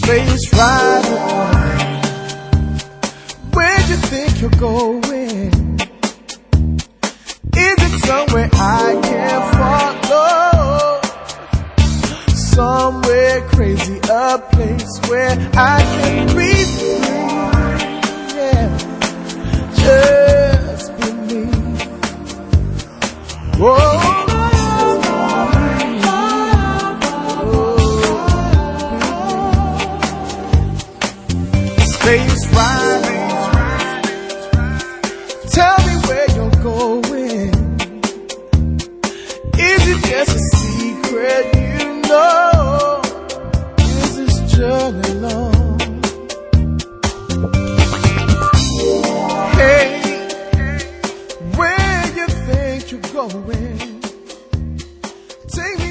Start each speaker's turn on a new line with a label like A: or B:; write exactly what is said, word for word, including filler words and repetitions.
A: Space rider, where do you think you're going? Is it somewhere I can follow? Somewhere crazy, a place where I can breathe free. Yeah, just be me. Whoa. Space riding, tell me where you're going. Is it just a secret you know? Is this journey long? Hey, where you think you're going? Take